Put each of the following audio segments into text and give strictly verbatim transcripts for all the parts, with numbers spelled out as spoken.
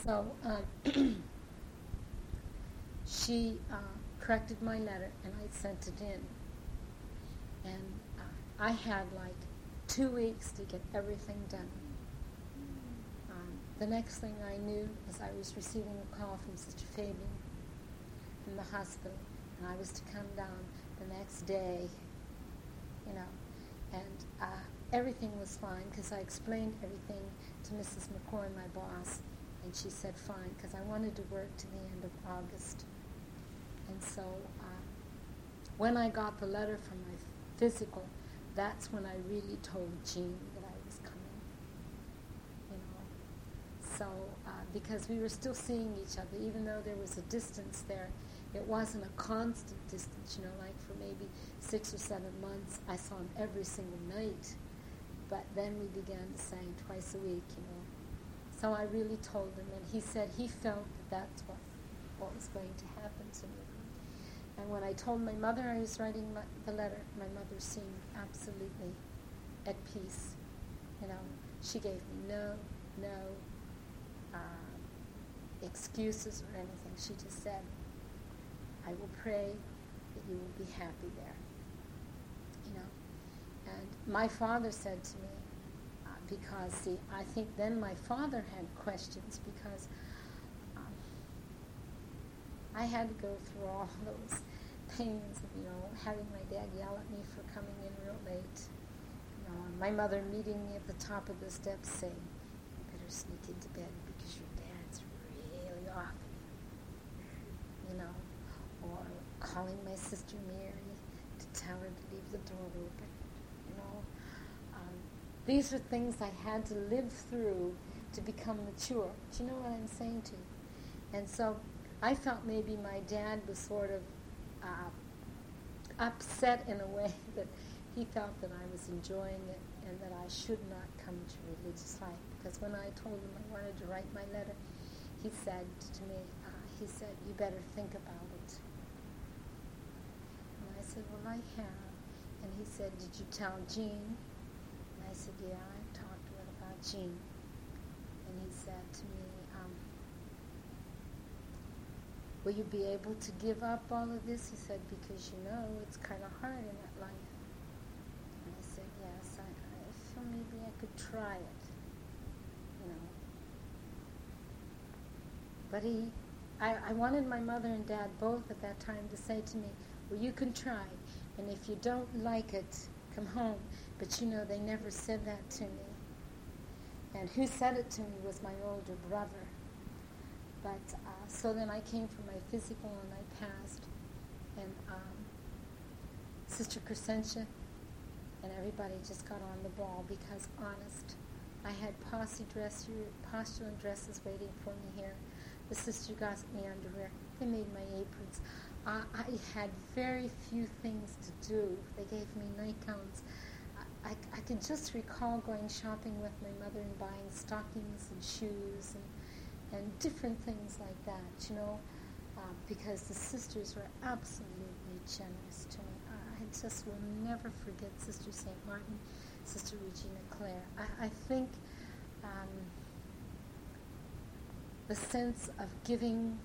So um, she uh, corrected my letter, and I sent it in. And uh, I had like two weeks to get everything done. Um, the next thing I knew is I was receiving a call from Sister Fabian from the hospital, and I was to come down the next day, you know, and uh, everything was fine because I explained everything to Missus McCoy, my boss, and she said fine because I wanted to work to the end of August. And so uh, when I got the letter from my physical, that's when I really told Jean that I was coming, you know. So uh, because we were still seeing each other, even though there was a distance there, it wasn't a constant distance, you know, like for maybe six or seven months, I saw him every single night. But then we began to say twice a week, you know. So I really told him, and he said he felt that that's what, what was going to happen to me. And when I told my mother I was writing my, the letter, my mother seemed absolutely at peace. You know, she gave me no, no uh, excuses or anything. She just said, I will pray that you will be happy there. You know, and my father said to me, uh, because see, I think then my father had questions because um, I had to go through all those pains of, you know, having my dad yell at me for coming in real late. You know, my mother meeting me at the top of the steps saying, you better sneak into bed because your dad's really off. You know, or calling my sister Mary to tell her to leave the door open. You know, um, these are things I had to live through to become mature. Do you know what I'm saying to you? And so I felt maybe my dad was sort of uh, upset in a way that he felt that I was enjoying it and that I should not come to religious life. Because when I told him I wanted to write my letter, he said to me, uh, he said, you better think about it. And I said, well, I have. And he said, did you tell Jean? And I said, yeah, I talked to her about Jean. And he said to me, um, will you be able to give up all of this? He said, because you know it's kind of hard in that life. And I said, yes, I, I feel maybe I could try it, you know. But he, I, I wanted my mother and dad both at that time to say to me, well, you can try, and if you don't like it, come home. But you know, they never said that to me. And who said it to me was my older brother. But uh, so then I came for my physical and I passed. And um, Sister Crescentia and everybody just got on the ball because, honest, I had posse dress, postulant dresses waiting for me here. The sister got me underwear. They made my aprons. Uh, I had very few things to do. They gave me nightgowns. I, I, I could just recall going shopping with my mother and buying stockings and shoes and and different things like that, you know, uh, because the sisters were absolutely generous to me. I, I just will never forget Sister Saint Martin, Sister Regina Clare. I, I think um, the sense of giving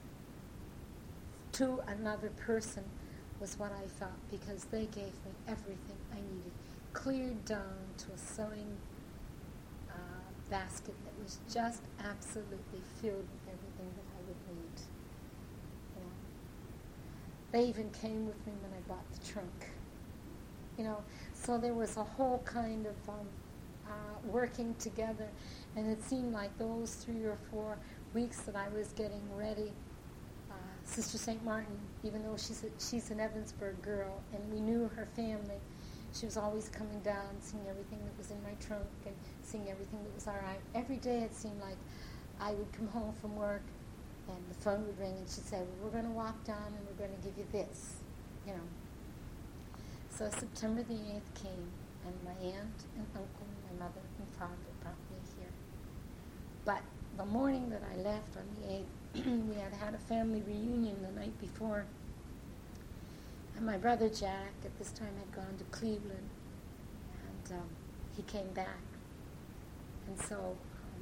to another person was what I felt, because they gave me everything I needed, cleared down to a sewing basket that was just absolutely filled with everything that I would need. You know. They even came with me when I bought the trunk. You know, so there was a whole kind of um, uh, working together, and it seemed like those three or four weeks that I was getting ready, uh, Sister Saint Martin, even though she's a, she's an Evansburg girl, and we knew her family, she was always coming down, seeing everything that was in my trunk and seeing everything that was all right. Every day it seemed like I would come home from work and the phone would ring and she'd say, well, we're going to walk down and we're going to give you this, you know. So September the eighth came, and my aunt and uncle, my mother and father brought me here. But the morning that I left on the eighth, we had had a family reunion the night before. And my brother Jack, at this time, had gone to Cleveland, and um, he came back. And so um,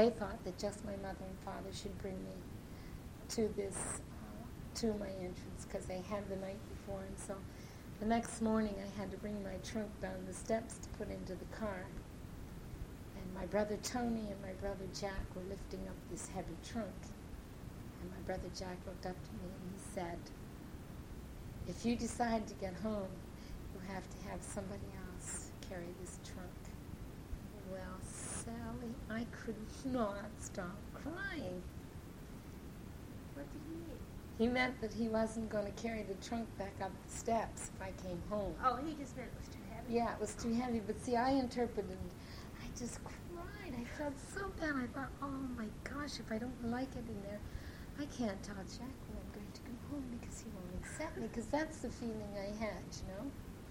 they thought that just my mother and father should bring me to this, uh, to my entrance, because they had the night before. And so the next morning I had to bring my trunk down the steps to put into the car. And my brother Tony and my brother Jack were lifting up this heavy trunk. And my brother Jack looked up to me and he said, "If you decide to get home, you'll have to have somebody else carry this trunk." Well, Sally, I could not stop crying. What did he mean? He meant that he wasn't going to carry the trunk back up the steps if I came home. Oh, he just meant it was too heavy. Yeah, it was too heavy. But see, I interpreted, I just cried. I felt so bad. I thought, oh my gosh, if I don't like it in there, I can't tell Jack when I'm going to go home because he won't accept me, because that's the feeling I had, you know.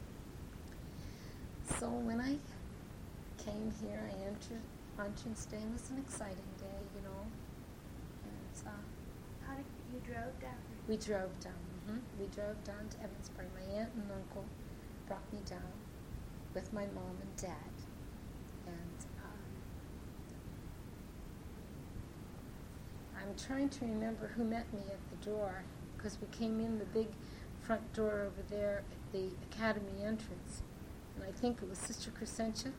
So when I came here, I entered entrance day. It was an exciting day, you know. And uh, How did you drove down? we drove down. Mm-hmm. We drove down to Evansburg. My aunt and uncle brought me down with my mom and dad. And um, I'm trying to remember who met me at the door, because we came in the big front door over there at the academy entrance. And I think it was Sister Crescentia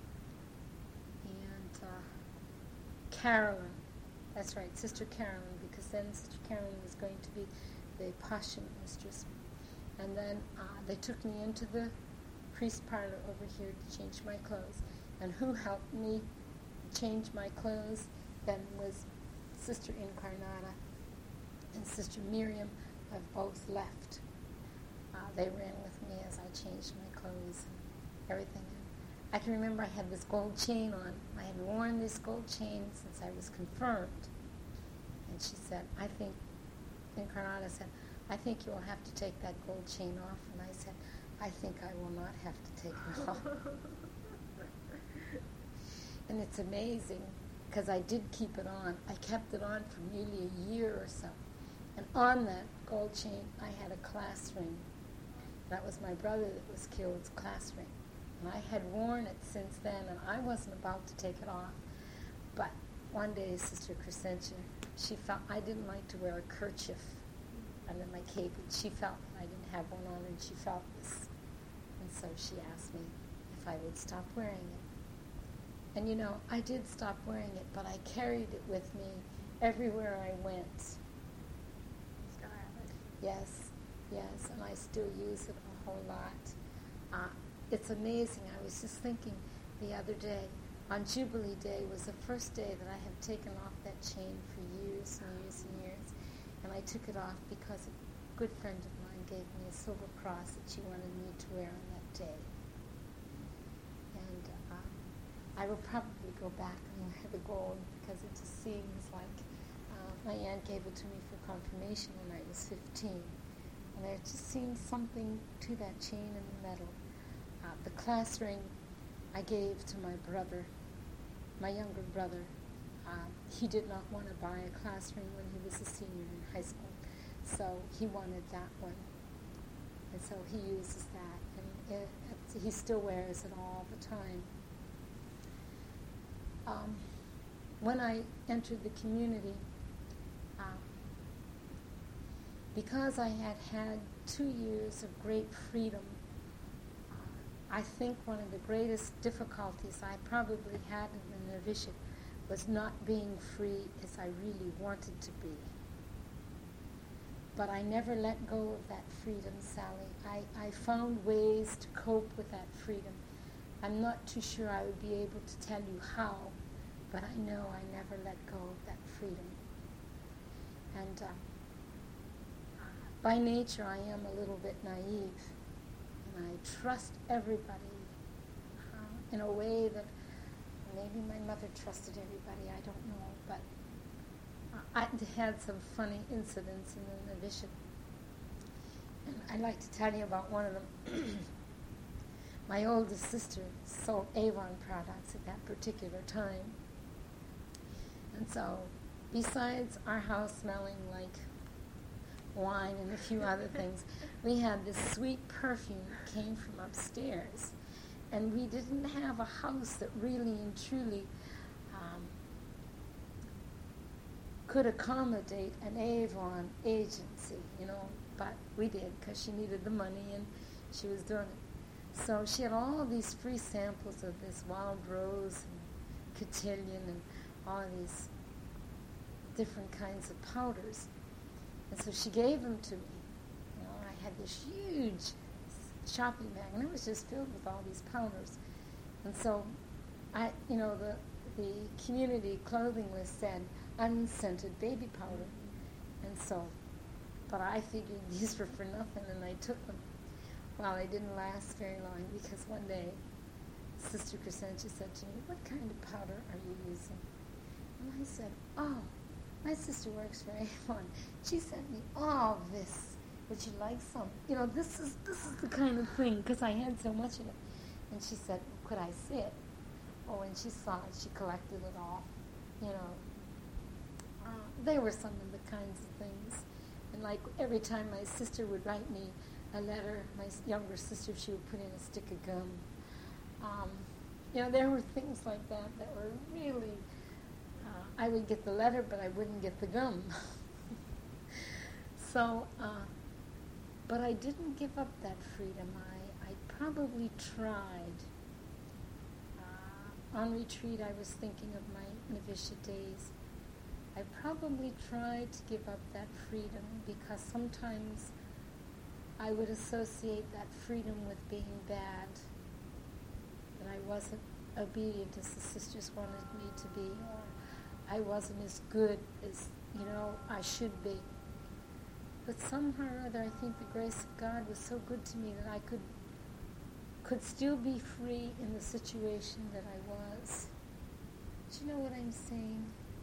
and uh, Carolyn. That's right, Sister Carolyn, because then Sister Carolyn was going to be the Passion mistress. And then uh, they took me into the priest parlor over here to change my clothes. And who helped me change my clothes then was Sister Incarnata and Sister Miriam have both left. Uh, they ran with me as I changed my clothes and everything. I can remember I had this gold chain on. I had worn this gold chain since I was confirmed. And she said, I think, Incarnata said, I think you will have to take that gold chain off. And I said, I think I will not have to take it off. And it's amazing, because I did keep it on. I kept it on for nearly a year or so. And on that gold chain, I had a class ring. That was my brother that was killed's class ring. And I had worn it since then, and I wasn't about to take it off. But one day, Sister Crescentia, she felt I didn't like to wear a kerchief under my cape. And she felt that I didn't have one on, and she felt this. And so she asked me if I would stop wearing it. And you know, I did stop wearing it, but I carried it with me everywhere I went. You still have it? Yes, yes, and I still use it a whole lot. Uh, it's amazing. I was just thinking the other day, on Jubilee Day was the first day that I have taken off that chain for years and years and years. And I took it off because a good friend of mine gave me a silver cross that she wanted me to wear on that day. And um, I will probably go back and wear the gold, because it just seems like uh, my aunt gave it to me for confirmation when I was fifteen. And there just seems something to that chain and the metal. Uh, the class ring I gave to my brother, my younger brother. Uh, he did not want to buy a class ring when he was a senior in high school, so he wanted that one. And so he uses that, and it, it, he still wears it all the time. Um, when I entered the community, uh, because I had had two years of great freedom, uh, I think one of the greatest difficulties I probably had in the novitiate was not being free as I really wanted to be. But I never let go of that freedom, Sally. I, I found ways to cope with that freedom. I'm not too sure I would be able to tell you how, but I know I never let go of that freedom. And uh, by nature, I am a little bit naive, and I trust everybody uh, in a way that maybe my mother trusted everybody, I don't know, but I had some funny incidents in the novitiate. And I'd like to tell you about one of them. My oldest sister sold Avon products at that particular time. And so, besides our house smelling like wine and a few other things, we had this sweet perfume that came from upstairs. And we didn't have a house that really and truly um, could accommodate an Avon agency, you know, but we did because she needed the money and she was doing it. So she had all these free samples of this wild rose and cotillion and all these different kinds of powders. And so she gave them to me. You know, I had this huge shopping bag, and it was just filled with all these powders. And so, I, you know, the the community clothing list said unscented baby powder. And so, but I figured these were for nothing, and I took them. Well, they didn't last very long, because one day, Sister Crescentia said to me, "What kind of powder are you using?" And I said, "Oh, my sister works for Avon. She sent me all of this. Would you like some? You know, this is this is the kind of thing," because I had so much of it. And she said, "Could I see it?" Oh, and she saw it. She collected it all. You know, uh, they were some of the kinds of things. And like every time my sister would write me a letter, my younger sister, she would put in a stick of gum. Um, you know, there were things like that that were really, uh, I would get the letter, but I wouldn't get the gum. So, uh, but I didn't give up that freedom. I, I probably tried. Uh, on retreat, I was thinking of my novitiate days. I probably tried to give up that freedom because sometimes I would associate that freedom with being bad, that I wasn't obedient as the sisters wanted me to be, or I wasn't as good as, you know, I should be. But somehow or other, I think the grace of God was so good to me that I could could still be free in the situation that I was. Do you know what I'm saying?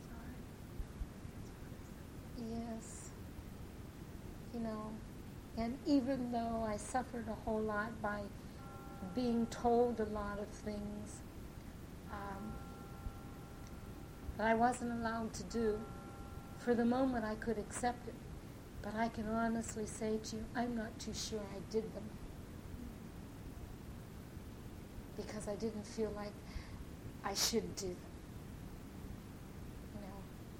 Yes. You know, and even though I suffered a whole lot by being told a lot of things um, that I wasn't allowed to do, for the moment I could accept it. But I can honestly say to you, I'm not too sure I did them. Because I didn't feel like I should do them. You know.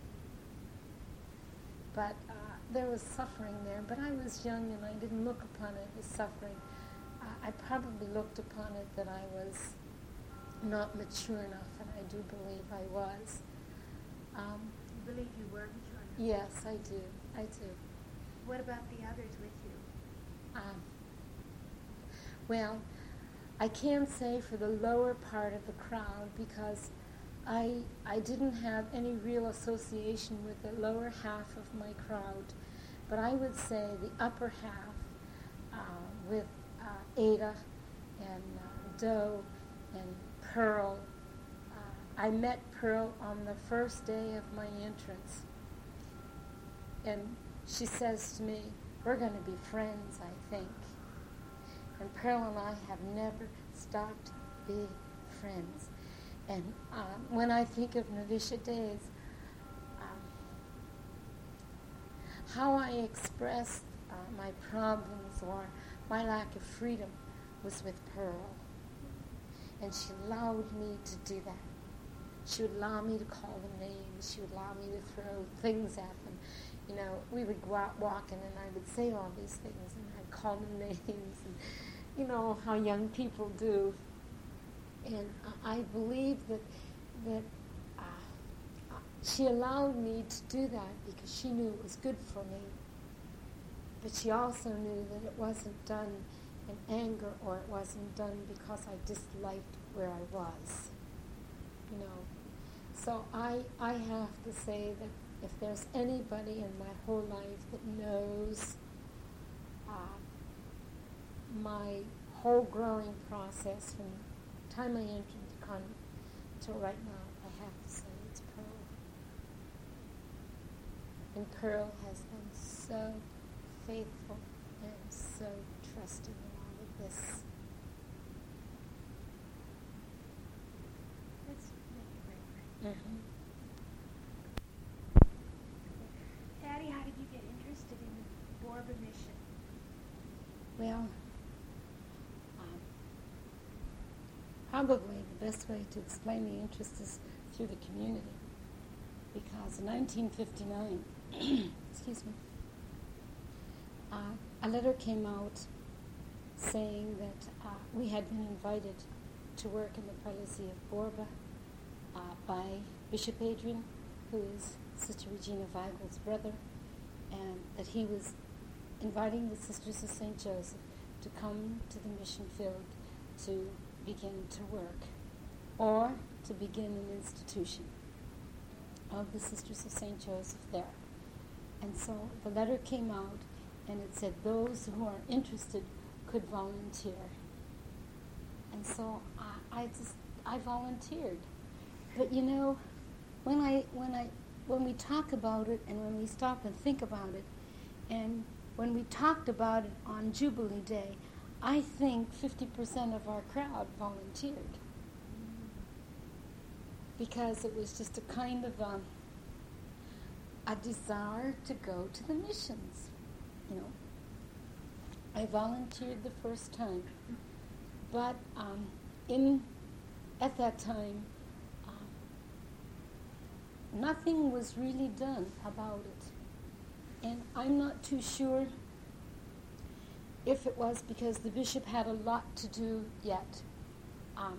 But uh, there was suffering there, but I was young and I didn't look upon it as suffering. Uh, I probably looked upon it that I was not mature enough, and I do believe I was. Um, You believe you were mature enough? yes, I do. I do. What about the others with you? Um, well, I can't say for the lower part of the crowd because I I didn't have any real association with the lower half of my crowd, but I would say the upper half uh, with uh, Ada and uh, Doe and Pearl. Uh, I met Pearl on the first day of my entrance, and she says to me, "We're going to be friends, I think." And Pearl and I have never stopped being friends. And um, when I think of novitiate days, um, how I expressed uh, my problems or my lack of freedom was with Pearl. And she allowed me to do that. She would allow me to call them names. She would allow me to throw things at them. You know, we would go out walking and I would say all these things and I'd call them names and, you know, how young people do. And uh, I believe that that uh, uh, she allowed me to do that because she knew it was good for me. But she also knew that it wasn't done in anger or it wasn't done because I disliked where I was. You know, so I I have to say that if there's anybody in my whole life that knows uh, my whole growing process from the time I entered the convent till right now, I have to say it's Pearl. And Pearl has been so faithful and so trusting in all of this. Let's make it right. Mm-hmm. Addie, how did you get interested in the Borba mission? Well, um, probably the best way to explain the interest is through the community, because was in nineteen fifty-nine, excuse me, uh, a letter came out saying that uh, we had been invited to work in the prelacy of Borba uh, by Bishop Adrian, who is Sister Regina Weigel's brother, and that he was inviting the Sisters of Saint Joseph to come to the mission field to begin to work, or to begin an institution of the Sisters of Saint Joseph there. And so the letter came out, and it said those who are interested could volunteer. And so I, I just I volunteered. But you know, when I when I when we talk about it, and when we stop and think about it, and when we talked about it on Jubilee Day, I think fifty percent of our crowd volunteered. Because it was just a kind of a, a desire to go to the missions, you know. I volunteered the first time, but um, in at that time, uh, nothing was really done about it. And I'm not too sure if it was because the bishop had a lot to do yet. Um,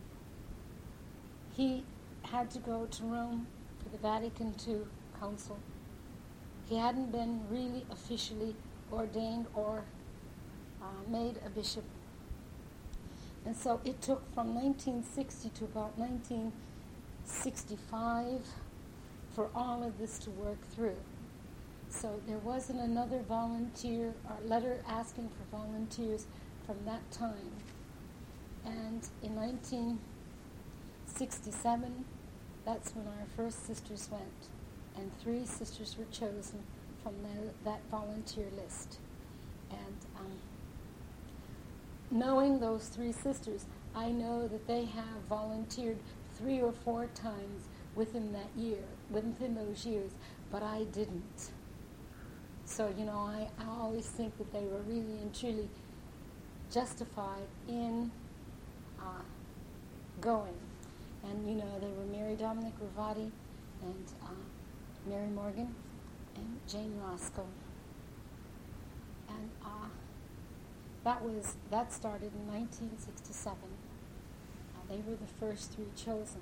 he had to go to Rome for the Vatican Two Council. He hadn't been really officially ordained or uh, made a bishop. And so it took from nineteen sixty to about nineteen sixty-five for all of this to work through. So there wasn't another volunteer or letter asking for volunteers from that time. And in nineteen sixty-seven, that's when our first sisters went, and three sisters were chosen from the, that volunteer list. And um, knowing those three sisters, I know that they have volunteered three or four times within that year, within those years, but I didn't. So, you know, I, I always think that they were really and truly justified in uh, going. And, you know, they were Mary Dominic Ravati and uh, Mary Morgan and Jane Roscoe. And uh, that was, that started in nineteen sixty-seven. Uh, they were the first three chosen.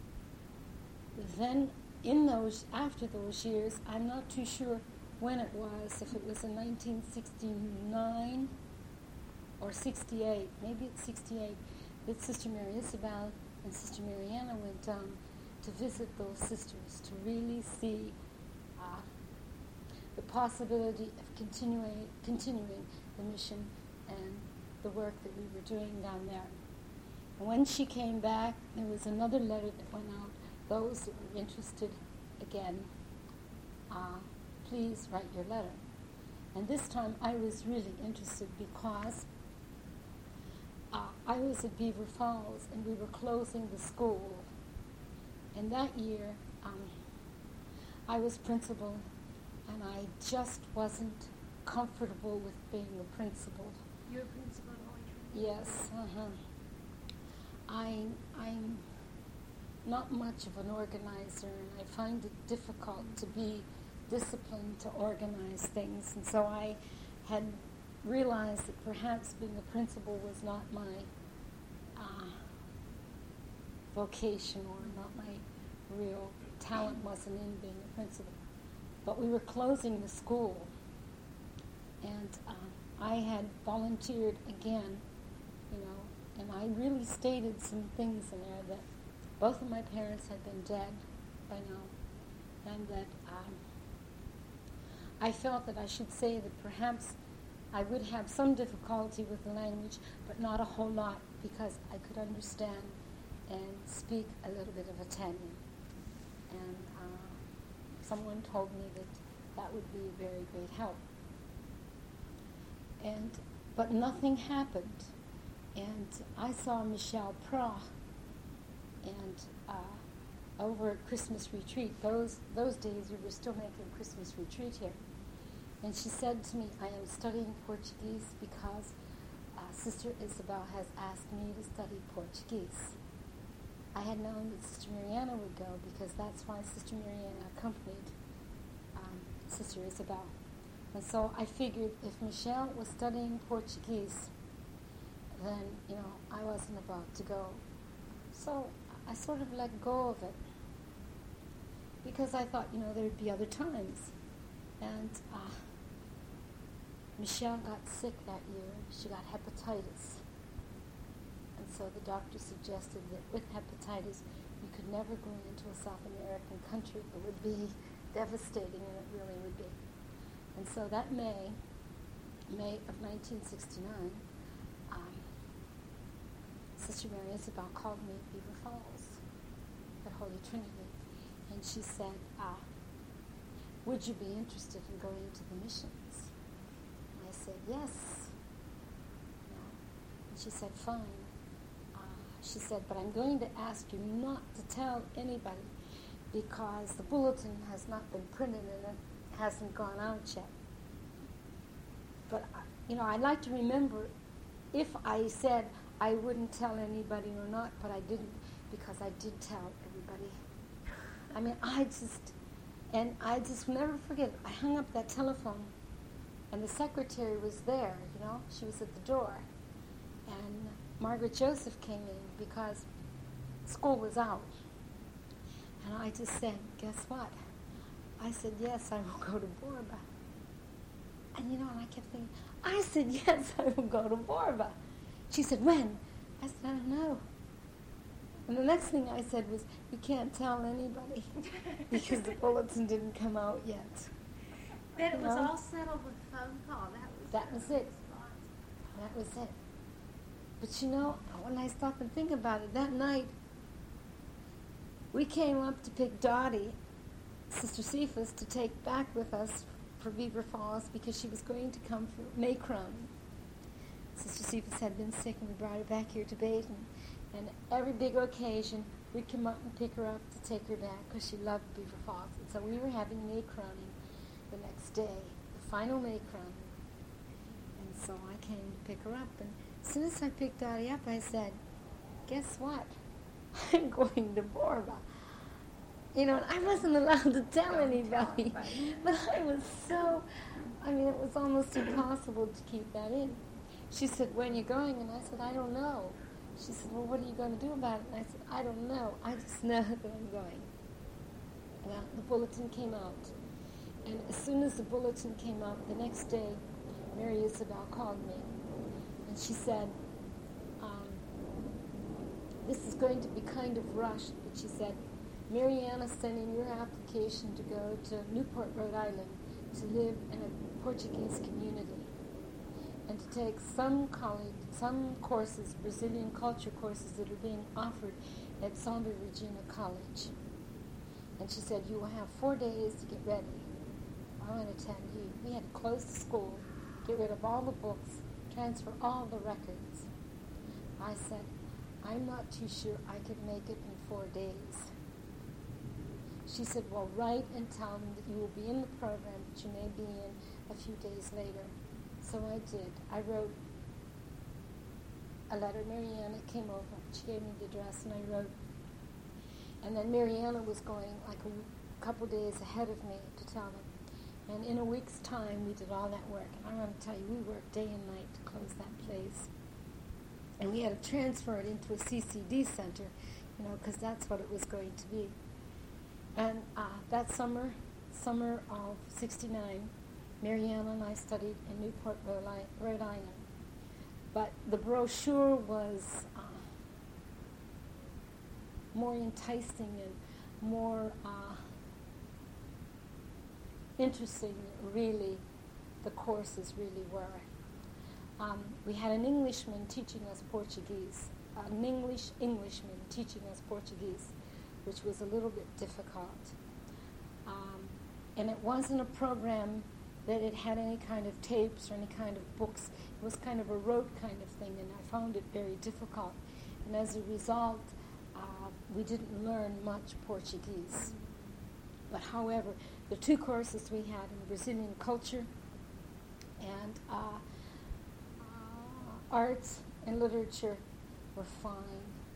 Then, in those, after those years, I'm not too sure when it was, if it was in nineteen sixty-nine or sixty-eight, maybe it's sixty-eight, that Sister Mary Isabel and Sister Mariana went down to visit those sisters, to really see uh, the possibility of continuing, continuing the mission and the work that we were doing down there. And when she came back, there was another letter that went out. Those that were interested, again, uh, please write your letter. And this time I was really interested because uh, I was at Beaver Falls and we were closing the school. And that year um, I was principal, and I just wasn't comfortable with being a principal. You're a principal at Holy Trinity? Yes. Uh-huh. I, I'm not much of an organizer, and I find it difficult to be disciplined to organize things. And so I had realized that perhaps being a principal was not my uh, vocation, or not my real talent wasn't in being a principal. But we were closing the school, and uh, I had volunteered again, you know, and I really stated some things in there that both of my parents had been dead by now, and that um, I felt that I should say that perhaps I would have some difficulty with the language, but not a whole lot, because I could understand and speak a little bit of Italian. And uh, someone told me that that would be a very great help. And but nothing happened. And I saw Michelle Pra, and uh, over at Christmas retreat, those those days we were still making Christmas retreat here. And she said to me, I am studying Portuguese because uh, Sister Isabel has asked me to study Portuguese. I had known that Sister Mariana would go because that's why Sister Mariana accompanied um, Sister Isabel. And so I figured if Michelle was studying Portuguese, then, you know, I wasn't about to go. So I sort of let go of it because I thought, you know, there'd be other times. And uh, Michelle got sick that year. She got hepatitis. And so the doctor suggested that with hepatitis, you could never go into a South American country. It would be devastating, and it really would be. And so that May, May of nineteen sixty-nine, um, Sister Mary Isabel called me at Beaver Falls at Holy Trinity, and she said, uh, would you be interested in going to the missions? And I said, yes. Yeah. And she said, fine. Uh, she said, but I'm going to ask you not to tell anybody because the bulletin has not been printed and it hasn't gone out yet. But, you know, I'd like to remember if I said I wouldn't tell anybody or not, but I didn't because I did tell everybody. I mean, I just, and I just never forget it. I hung up that telephone and the secretary was there, you know, she was at the door. And Margaret Joseph came in because school was out. And I just said, guess what? I said, yes, I will go to Borba. And, you know, and I kept thinking, I said, yes, I will go to Borba. She said, when? I said, I don't know. And the next thing I said was, you can't tell anybody because the bulletin didn't come out yet. Then it you was know? all settled with phone call. That was, that was it. That was it. But, you know, when I stop and think about it, that night, we came up to pick Dottie, Sister Cephas, to take back with us for Beaver Falls because she was going to come for May crowning. Sister Cephas had been sick and we brought her back here to Baden. And every big occasion, we'd come up and pick her up to take her back because she loved Beaver Falls. And so we were having May crowning the next day, the final May crowning. And so I came to pick her up. And as soon as I picked Dottie up, I said, guess what? I'm going to Borba. You know, and I wasn't allowed to tell anybody. But I was so, I mean, it was almost impossible to keep that in. She said, when are you going? And I said, I don't know. She said, well, what are you going to do about it? And I said, I don't know. I just know that I'm going. Well, the bulletin came out. And as soon as the bulletin came out, the next day, Mary Isabel called me. And she said, um, this is going to be kind of rushed, but she said, Mariana sent in your application to go to Newport, Rhode Island, to live in a Portuguese community and to take some college, some courses, Brazilian culture courses that are being offered at Santa Regina College. And she said, you will have four days to get ready. I want to tell you, we had to close the school, get rid of all the books, transfer all the records. I said, I'm not too sure I could make it in four days. She said, well, write and tell them that you will be in the program, but you may be in a few days later. So I did. I wrote a letter. Mariana came over. She gave me the address, and I wrote. And then Mariana was going like a couple days ahead of me to tell them. And in a week's time, we did all that work. And I want to tell you, we worked day and night to close that place. And we had to transfer it into a C C D center, you know, because that's what it was going to be. And uh, that summer, summer of sixty-nine, Mariana and I studied in Newport, Rhode Island. But the brochure was uh, more enticing and more uh, interesting, really, the courses really were. Um, we had an Englishman teaching us Portuguese, an English Englishman teaching us Portuguese, which was a little bit difficult. Um, and it wasn't a program that it had any kind of tapes or any kind of books. It was kind of a rote kind of thing, and I found it very difficult. And as a result, uh, we didn't learn much Portuguese. But however, the two courses we had in Brazilian culture and uh, uh, arts and literature were fine.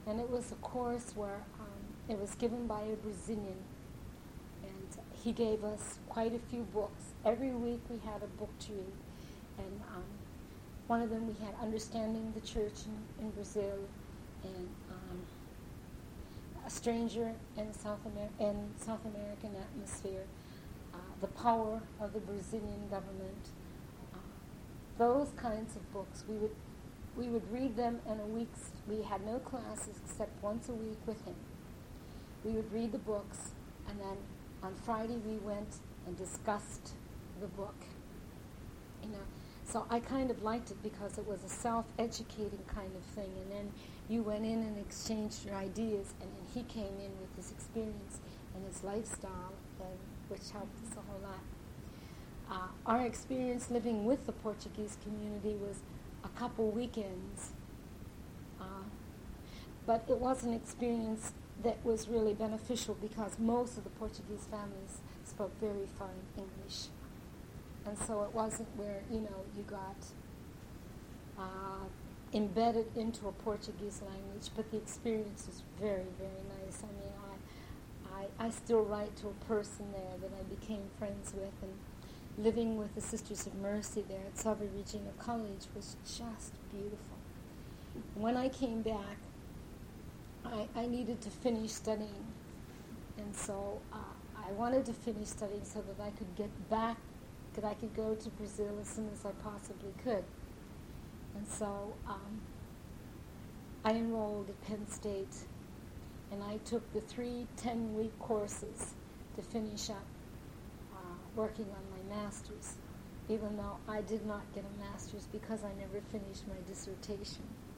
And it was a course where um, it was given by a Brazilian, and he gave us quite a few books. Every week we had a book to read, and um, one of them we had Understanding the Church in, in Brazil, and um, A Stranger in South, Amer- in South American Atmosphere, uh, The Power of the Brazilian Government. Uh, those kinds of books, we would we would read them in a week. We had no classes except once a week with him. We would read the books, and then on Friday we went and discussed the book. You know, so I kind of liked it because it was a self-educating kind of thing, and then you went in and exchanged your ideas, and then he came in with his experience and his lifestyle, and which helped us a whole lot. Uh, our experience living with the Portuguese community was a couple weekends, uh, but it was an experience that was really beneficial because most of the Portuguese families spoke very fine English. And so it wasn't where, you know, you got uh, embedded into a Portuguese language, but the experience was very, very nice. I mean, I, I, I still write to a person there that I became friends with, and living with the Sisters of Mercy there at Salve Regina College was just beautiful. When I came back, I, I needed to finish studying, and so uh, I wanted to finish studying so that I could get back, that I could go to Brazil as soon as I possibly could. And so um, I enrolled at Penn State, and I took the three ten-week courses to finish up uh, working on my master's, even though I did not get a master's because I never finished my dissertation.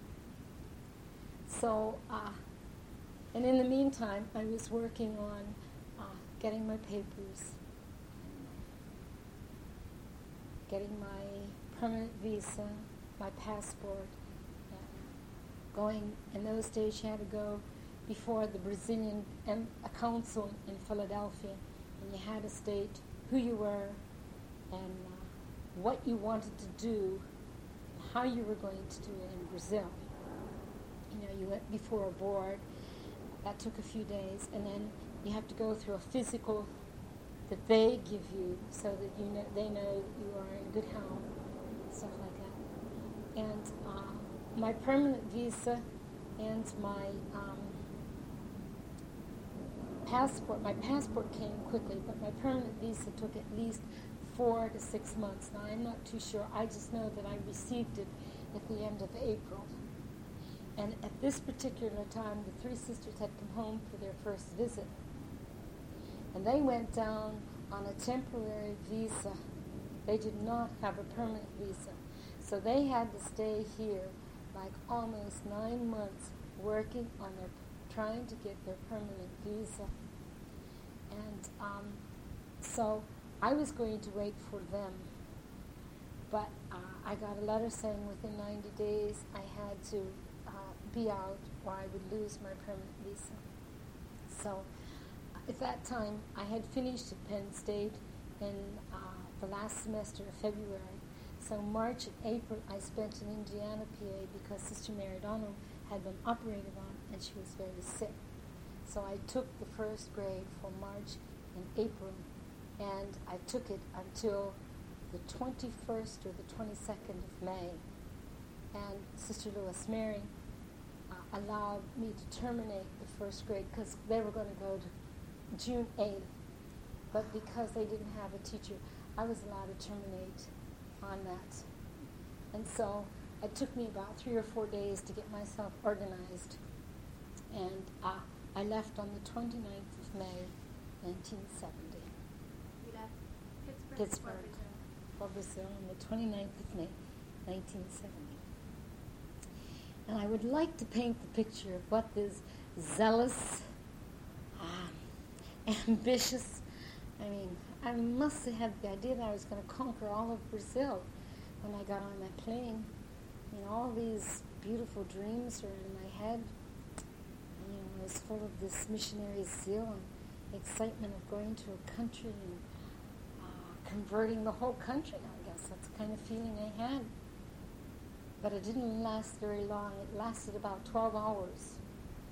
So, uh, and in the meantime, I was working on uh, getting my papers, getting my permanent visa, my passport, and going, in those days you had to go before the Brazilian em- a council in Philadelphia, and you had to state who you were and uh, what you wanted to do, and how you were going to do it in Brazil. You know, you went before a board. That took a few days, and then you have to go through a physical that they give you so that you know they know that you are in good health, stuff like that. And uh, my permanent visa and my um, passport, my passport came quickly, but my permanent visa took at least four to six months. Now, I'm not too sure. I just know that I received it at the end of April. And at this particular time, the three sisters had come home for their first visit. And they went down on a temporary visa. They did not have a permanent visa. So they had to stay here like almost nine months working on their, trying to get their permanent visa. And um, so I was going to wait for them. But uh, I got a letter saying within ninety days I had to uh, be out or I would lose my permanent visa. So at that time, I had finished at Penn State in uh, the last semester of February. So March and April I spent in Indiana, P A, because Sister Mary Donald had been operated on and she was very sick. So I took the first grade for March and April, and I took it until the twenty-first or the twenty-second of May. And Sister Lewis Mary uh, allowed me to terminate the first grade because they were going to go to June eighth. But because they didn't have a teacher, I was allowed to terminate on that. And so it took me about three or four days to get myself organized. And uh, I left on the twenty-ninth of May, nineteen seventy. You left Pittsburgh? Pittsburgh. For Brazil on the twenty-ninth of May, nineteen seventy. And I would like to paint the picture of what this zealous, uh, ambitious, I mean, I must have had the idea that I was going to conquer all of Brazil when I got on that plane. You know, all these beautiful dreams were in my head. And, you know, I was full of this missionary zeal and excitement of going to a country and uh, converting the whole country, I guess. That's the kind of feeling I had. But it didn't last very long. It lasted about twelve hours.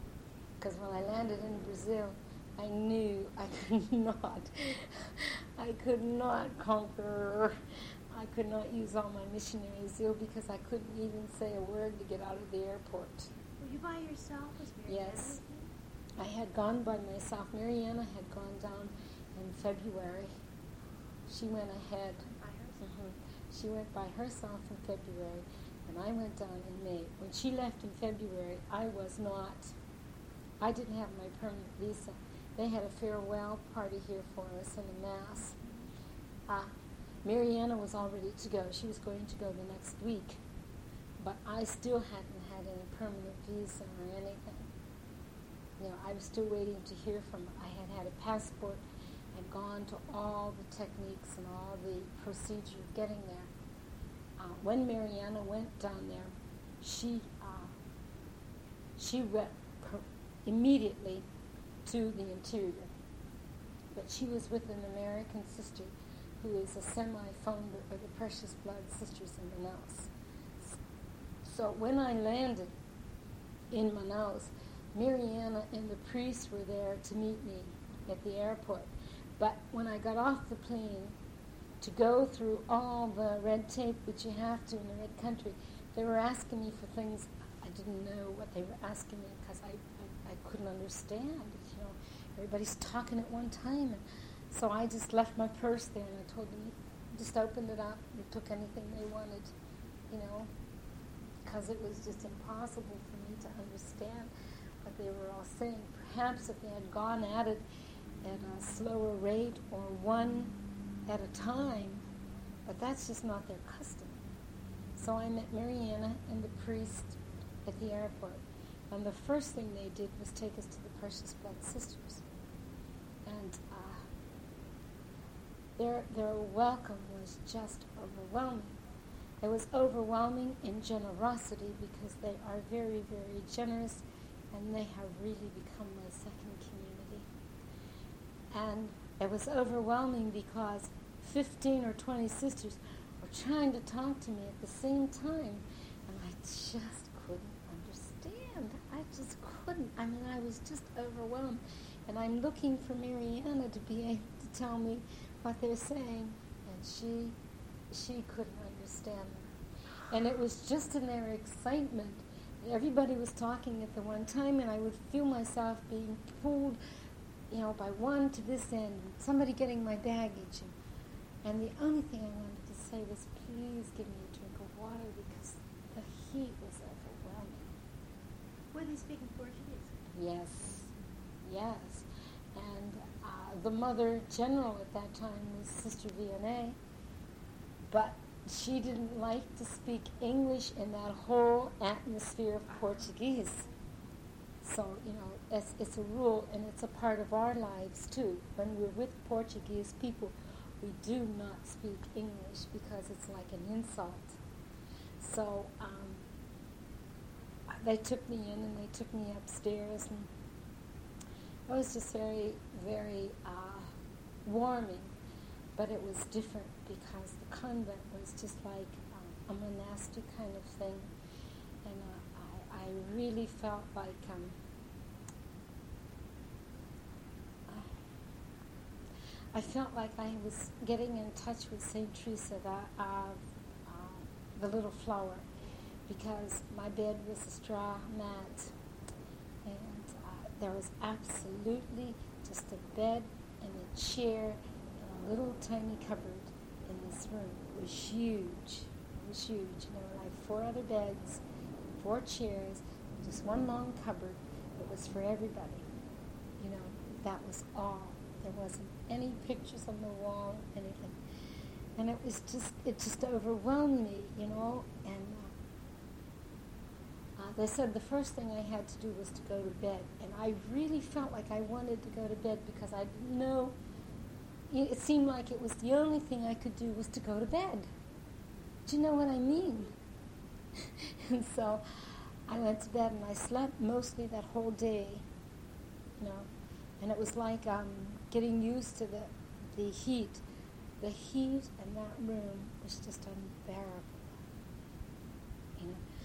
because when I landed in Brazil, I knew I could not, I could not conquer, I could not use all my missionary zeal because I couldn't even say a word to get out of the airport. Were you by yourself? Was Mariana Yes. with you? I had gone by myself. Mariana had gone down in February. She went ahead. By herself? Mhm. She went by herself in February, and I went down in May. When she left in February, I was not, I didn't have my permanent visa. They had a farewell party here for us in a mass. Uh, Mariana was all ready to go. She was going to go the next week, but I still hadn't had any permanent visa or anything. You know, I was still waiting to hear from her. I had had a passport, had gone to all the techniques and all the procedure of getting there. Uh, when Mariana went down there, she uh, she went per- immediately to the interior. But she was with an American sister who is a semi-founder of the Precious Blood Sisters in Manaus. So when I landed in Manaus, Mariana and the priest were there to meet me at the airport. But when I got off the plane to go through all the red tape which you have to in the red country, they were asking me for things I didn't know what they were asking me because I, I, I couldn't understand. You know, everybody's talking at one time. And so I just left my purse there and I told them, just opened it up and took anything they wanted, you know, because it was just impossible for me to understand what they were all saying. Perhaps if they had gone at it at a slower rate or one at a time, but that's just not their custom. So I met Mariana and the priest at the airport, and the first thing they did was take us to the Precious Blood Sisters. And uh, their, their welcome was just overwhelming. It was overwhelming in generosity because they are very, very generous, and they have really become my second community. And it was overwhelming because fifteen or twenty sisters were trying to talk to me at the same time, and I just couldn't understand. I just couldn't. I mean, I was just overwhelmed. And I'm looking for Mariana to be able to tell me what they're saying, and she, she couldn't understand them. And it was just in their excitement. Everybody was talking at the one time, and I would feel myself being pulled, you know, by one to this end, and somebody getting my baggage. And, and the only thing I wanted to say was, please give me a drink of water, because the heat was overwhelming. Were they speaking Portuguese? Yes, yes. And uh, the mother general at that time was Sister Vianney, but she didn't like to speak English in that whole atmosphere of Portuguese. So, you know, it's, it's a rule, and it's a part of our lives, too. When we're with Portuguese people, we do not speak English because it's like an insult. So um, they took me in, and they took me upstairs, and it was just very, very uh, warming. But it was different because the convent was just like um, a monastic kind of thing. And uh, I, I really felt like um, I felt like I was getting in touch with Saint Teresa, the, uh, uh, the little flower, because my bed was a straw mat, and uh, there was absolutely just a bed and a chair and a little tiny cupboard in this room. It was huge. It was huge. And there were like four other beds, four chairs, just one long cupboard. It was for everybody. You know, that was all. There wasn't any pictures on the wall, anything. And it was just, it just overwhelmed me, you know. And uh, uh, they said the first thing I had to do was to go to bed. And I really felt like I wanted to go to bed because I didn't know, it seemed like it was the only thing I could do was to go to bed. Do you know what I mean? And so I went to bed, and I slept mostly that whole day, you know. And it was like um, getting used to the, the heat. The heat in that room was just unbearable. You know,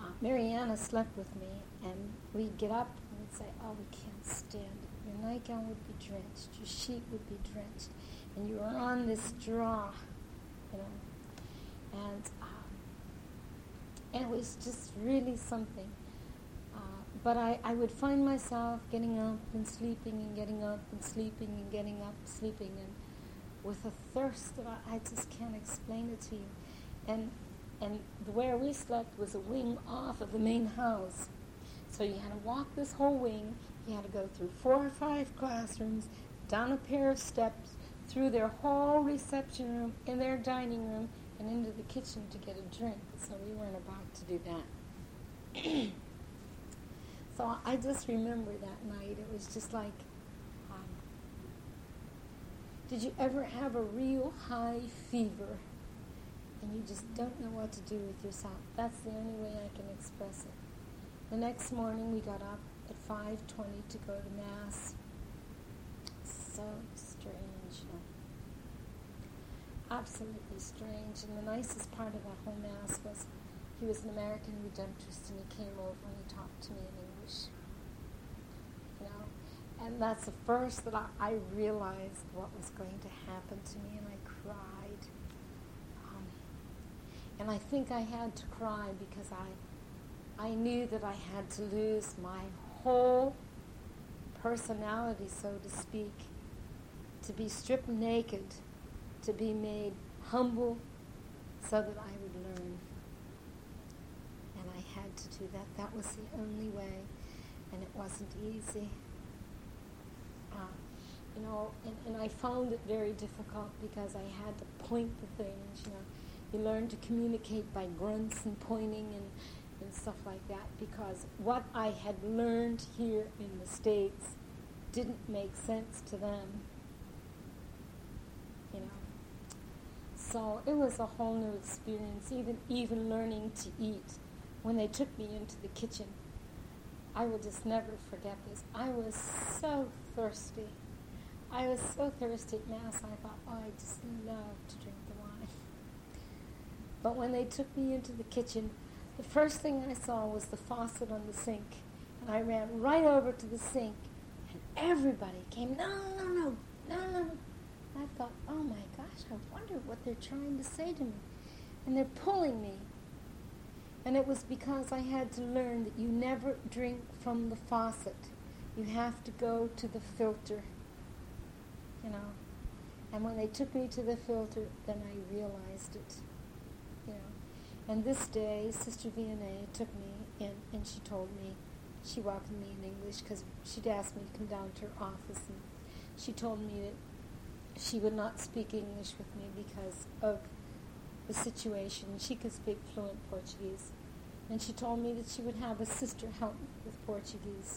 uh, Mariana slept with me, and we'd get up and we'd say, oh, we can't stand it. Your nightgown would be drenched, your sheet would be drenched, and you were on this straw, you know. And, um, and it was just really something. Uh, but I, I would find myself getting up and sleeping and getting up and sleeping and getting up, sleeping, and with a thirst that I, I just can't explain it to you. And and the where we slept was a wing off of the main house. So you had to walk this whole wing. You had to go through four or five classrooms, down a pair of steps, through their whole reception room, in their dining room, and into the kitchen to get a drink. So we weren't about to do that. So I just remember that night. It was just like, um, did you ever have a real high fever and you just don't know what to do with yourself? That's the only way I can express it. The next morning we got up at five twenty to go to Mass. So strange, you know. Absolutely strange. And the nicest part of that whole Mass was he was an American Redemptorist, and he came over and he talked to me in English. You know, and that's the first that I, I realized what was going to happen to me, and I cried. Um, and I think I had to cry because I, I knew that I had to lose my whole personality, so to speak, to be stripped naked, to be made humble, so that I would learn. And I had to do that. That was the only way, and it wasn't easy. Uh, you know, and, and I found it very difficult because I had to point the things, you know. You learn to communicate by grunts and pointing and, and stuff like that, because what I had learned here in the States didn't make sense to them, you know. So it was a whole new experience, even even learning to eat. When they took me into the kitchen, I will just never forget this. I was so thirsty. I was so thirsty at Mass, I thought, oh, I just love to drink the wine. But when they took me into the kitchen, the first thing I saw was the faucet on the sink. And I ran right over to the sink, and everybody came, no, no, no, no, no, no. I thought, oh my gosh, I wonder what they're trying to say to me. And they're pulling me. And it was because I had to learn that you never drink from the faucet. You have to go to the filter, you know. And when they took me to the filter, then I realized it, you know. And this day, Sister Vianney took me in, and she told me, she welcomed me in English because she'd asked me to come down to her office, and she told me that she would not speak English with me because of the situation. She could speak fluent Portuguese. And she told me that she would have a sister help me with Portuguese.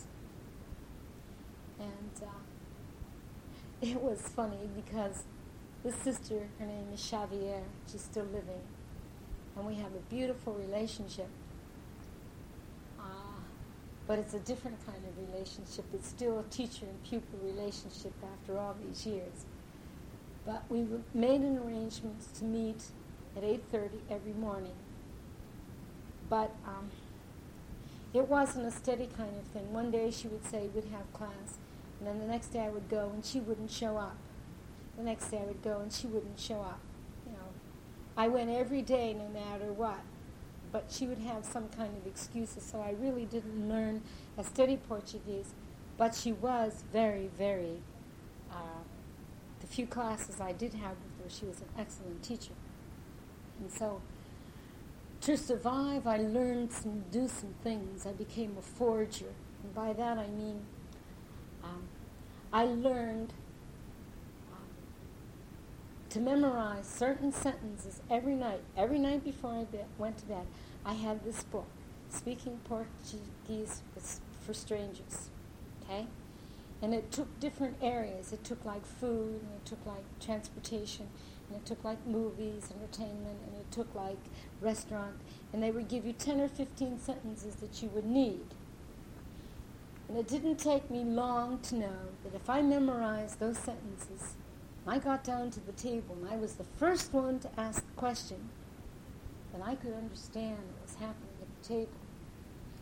And uh, it was funny because this sister, her name is Xavier, she's still living. And we have a beautiful relationship. Uh, but it's a different kind of relationship. It's still a teacher and pupil relationship after all these years. But we made an arrangement to meet at eight thirty every morning. But um, it wasn't a steady kind of thing. One day she would say we'd have class, and then the next day I would go and she wouldn't show up. The next day I would go and she wouldn't show up. You know, I went every day no matter what, but she would have some kind of excuses, so I really didn't learn a steady Portuguese. But she was very, very, uh, the few classes I did have with her, she was an excellent teacher. And so, to survive, I learned to do some things. I became a forger. And by that I mean, um, I learned um, to memorize certain sentences every night. Every night before I be- went to bed, I had this book, Speaking Portuguese for Strangers, okay? And it took different areas. It took like food, and it took like transportation, and it took like movies, entertainment, and it took like restaurant, and they would give you ten or fifteen sentences that you would need. And it didn't take me long to know that if I memorized those sentences, I got down to the table and I was the first one to ask the question, then I could understand what was happening at the table.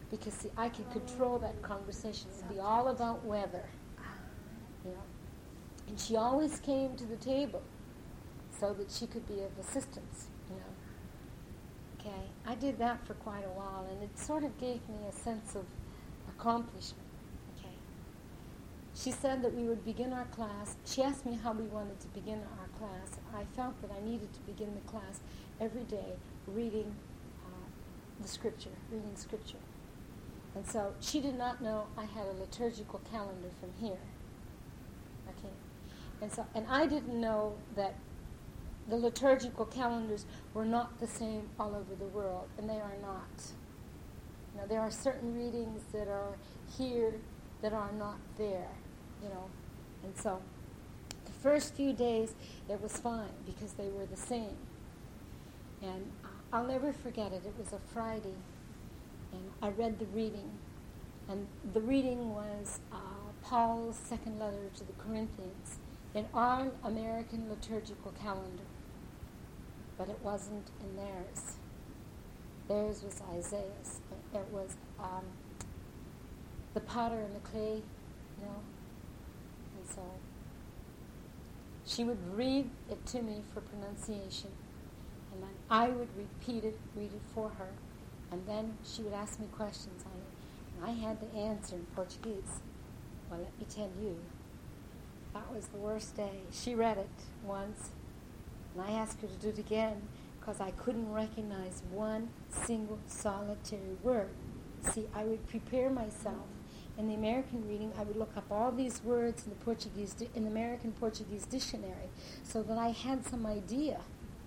Because, see, I could control that conversation. It would be all about weather, you know. And she always came to the table so that she could be of assistance, you know. Okay, I did that for quite a while, and it sort of gave me a sense of accomplishment. Okay. She said that we would begin our class. She asked me how we wanted to begin our class. I felt that I needed to begin the class every day reading uh, the scripture, reading scripture. And so she did not know I had a liturgical calendar from here. Okay. And so, and I didn't know that the liturgical calendars were not the same all over the world, and they are not. You know, there are certain readings that are here that are not there, you know. And so the first few days it was fine because they were the same. And I'll never forget it. It was a Friday, and I read the reading. And the reading was uh, Paul's second letter to the Corinthians in our American liturgical calendar. But it wasn't in theirs. Theirs was Isaiah's. It was um, the potter and the clay, you know. And so she would read it to me for pronunciation, and then I would repeat it, read it for her, and then she would ask me questions on it, and I had to answer in Portuguese. Well, let me tell you, that was the worst day. She read it once, and I asked her to do it again because I couldn't recognize one single solitary word. See, I would prepare myself. In the American reading, I would look up all these words in the Portuguese, di- in the American Portuguese dictionary, so that I had some idea.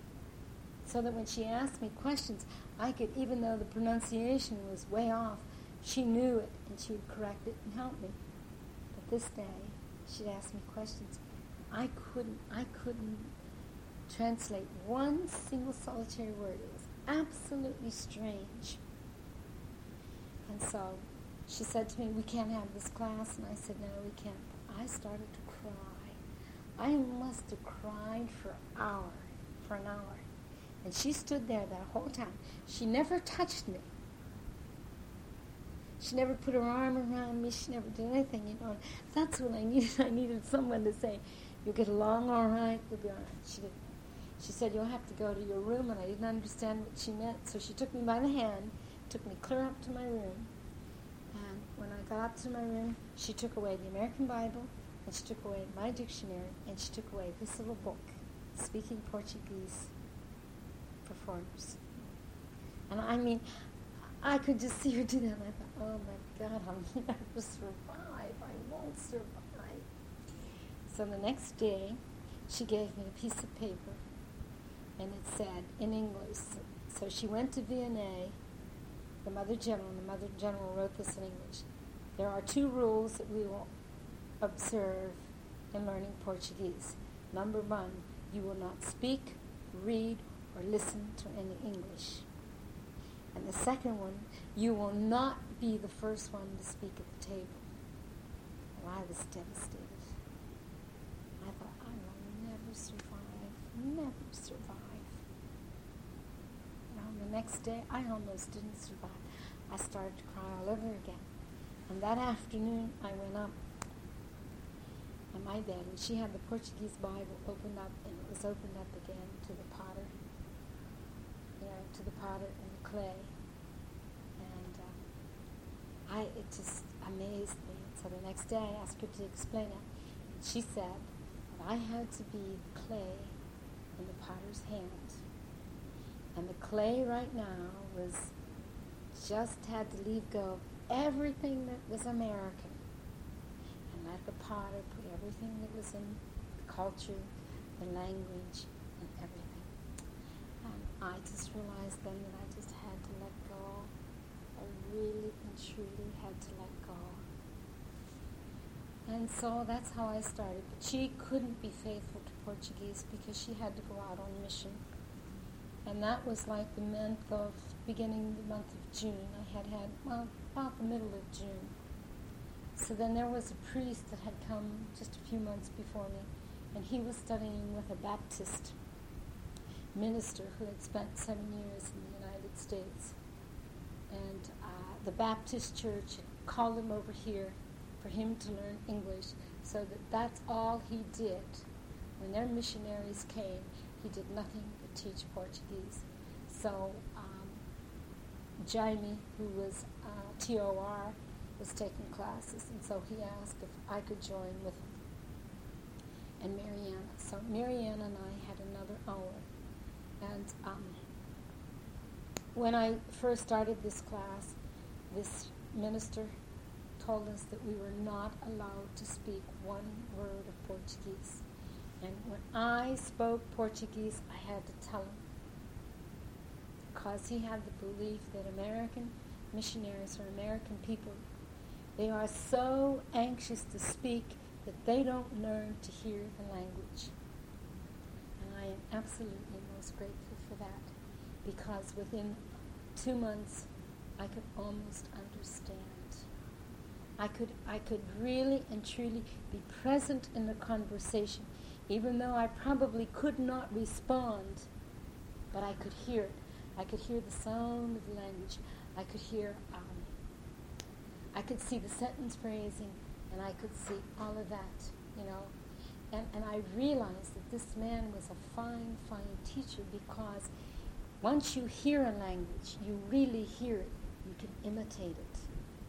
So that when she asked me questions, I could, even though the pronunciation was way off, she knew it, and she would correct it and help me. But this day, she'd ask me questions. I couldn't, I couldn't translate one single solitary word. It was absolutely strange. And so she said to me, we can't have this class. And I said, no, we can't. But I started to cry. I must have cried for an hour, for an hour. And she stood there that whole time. She never touched me. She never put her arm around me. She never did anything, you know. That's what I needed. I needed someone to say, you'll get along all right, you'll be all right. She didn't. She said, you'll have to go to your room, and I didn't understand what she meant. So she took me by the hand, took me clear up to my room. And when I got up to my room, she took away the American Bible, and she took away my dictionary, and she took away this little book, Speaking Portuguese for Foreigners. And I mean, I could just see her do that, and I thought, oh my God, I'll never survive. I won't survive. So the next day, she gave me a piece of paper, and it said in English. So she went to V N A, the Mother General, and the Mother General wrote this in English. There are two rules that we will observe in learning Portuguese. Number one, you will not speak, read, or listen to any English. And the second one, you will not be the first one to speak at the table. Well, I was devastated. I thought, I will never survive, never survive. Well, the next day, I almost didn't survive. I started to cry all over again. And that afternoon, I went up on my bed, and she had the Portuguese Bible opened up, and it was opened up again to the potter, you know, to the potter and the clay. And uh, I, it just amazed me. So the next day, I asked her to explain it. And she said that I had to be the clay in the potter's hand. And the clay right now was just had to leave go of everything that was American, and let the potter put everything that was in the culture, the language, and everything. And I just realized then that I just had to let go. I really and truly had to let go. And so that's how I started. But she couldn't be faithful to Portuguese because she had to go out on mission. And that was like the month of, beginning the month of June. I had had, well, about the middle of June. So then there was a priest that had come just a few months before me, and he was studying with a Baptist minister who had spent seven years in the United States. and uh, the Baptist church called him over here for him to learn English, so that that's all he did. When their missionaries came, he did nothing but teach Portuguese. So um, Jaime, who was uh, T O R, was taking classes, and so he asked if I could join with him. And Mariana. So Mariana and I had another hour. And um, when I first started this class, this minister told us that we were not allowed to speak one word of Portuguese. And when I spoke Portuguese, I had to tell him, because he had the belief that American missionaries or American people, they are so anxious to speak that they don't learn to hear the language. And I am absolutely most grateful for that, because within two months, I could almost understand. I could, I could really and truly be present in the conversation, even though I probably could not respond, but I could hear it. I could hear the sound of the language. I could hear, um, I could see the sentence phrasing, and I could see all of that, you know. And, and I realized that this man was a fine, fine teacher, because once you hear a language, you really hear it. You can imitate it.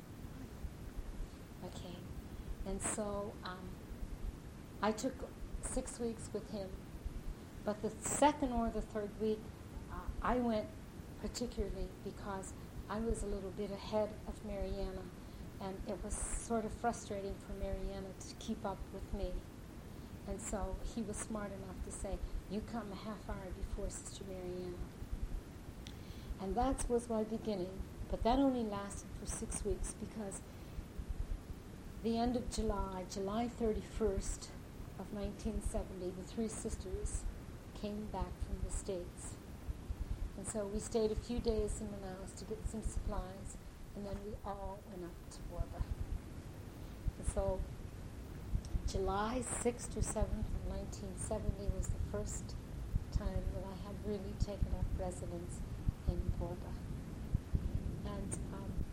Okay. And so um, I took six weeks with him. But the second or the third week, uh, I went particularly because I was a little bit ahead of Mariana. And it was sort of frustrating for Mariana to keep up with me. And so he was smart enough to say, you come a half hour before Sister Mariana. And that was my beginning. But that only lasted for six weeks because the end of July, July thirty-first of nineteen seventy, the three sisters came back from the States. And so we stayed a few days in Manaus to get some supplies, and then we all went up to Borba. And so July sixth or seventh of nineteen seventy was the first time that I had really taken up residence in Borba. And um,